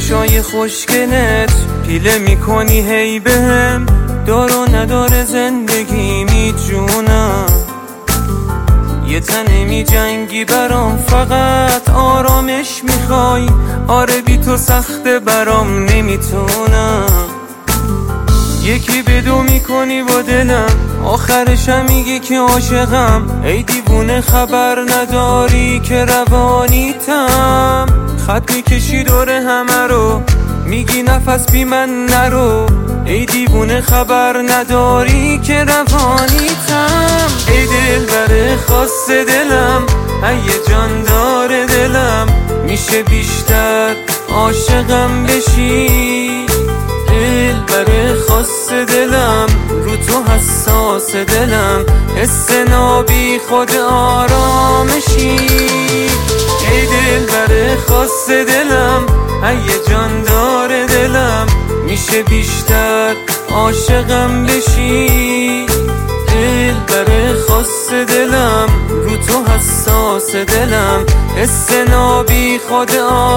چشای خوشگلت پیله میکنی هی بهم، دار و نداره زندگی میجونم. یه تنه می جنگی برام، فقط آرامش میخوای. آره بی تو سخته برام، نمیتونم. یکی به دو میکنی با دلم، آخرشم میگی که عاشقم. ای دیوونه خبر نداری که روانیتم. خط میکشی دور همه رو، میگی نفس بی من نرو. ای دیوونه خبر نداری که روانیتم. ای دلبر خاص دلم، ای جان داره دلم. میشه بیشتر عاشقم بشی؟ دلبر خاص دلم، رو تو حساس دلم. حس نابی خود آرامشی. ای دلبر خاص دلم، ای جان داره دلم. میشه بیشتر عاشقم بشی؟ دلبر خاص دلم، رو تو حساس دلم. حس نابی خود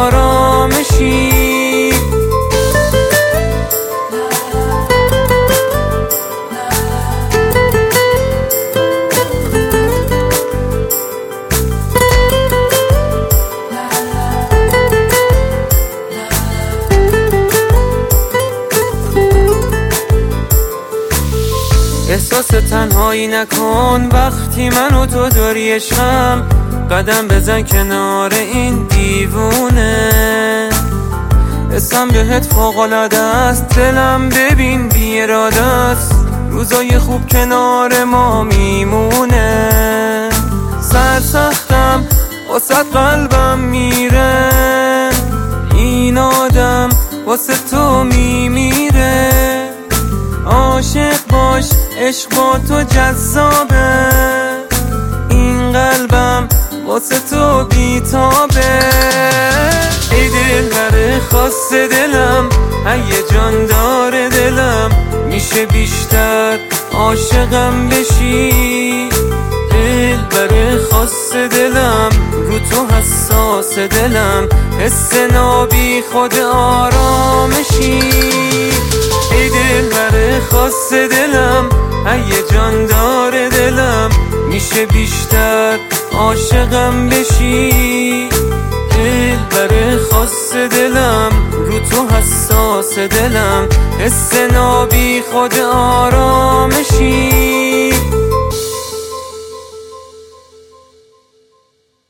آرامشی. احساس تنهایی نکن وقتی منو تو داری عشقم. قدم بزن کنار این دیوونه، حسم بهت فوق‌العاده است. دلم ببین بی اراده است، روزای خوب کنار ما میمونه. سرسختم واسه قلبم میره، این آدم واسه تو میمیره. عاشق باش عشق با تو جذابه، این قلبم واسه تو بیتابه. ای دلبر خاص دلم، ای جان داره دلم. میشه بیشتر عاشقم بشی؟ دلبر خاص دلم، رو تو حساس دلم. حس نابی خود آرامشی. ای دلبر خاص دلم، ای جان داره دلم. میشه بیشتر عاشقم بشی؟ دلبر خاص دلم، رو تو حساس دلم. حس نابی خود آرامشی.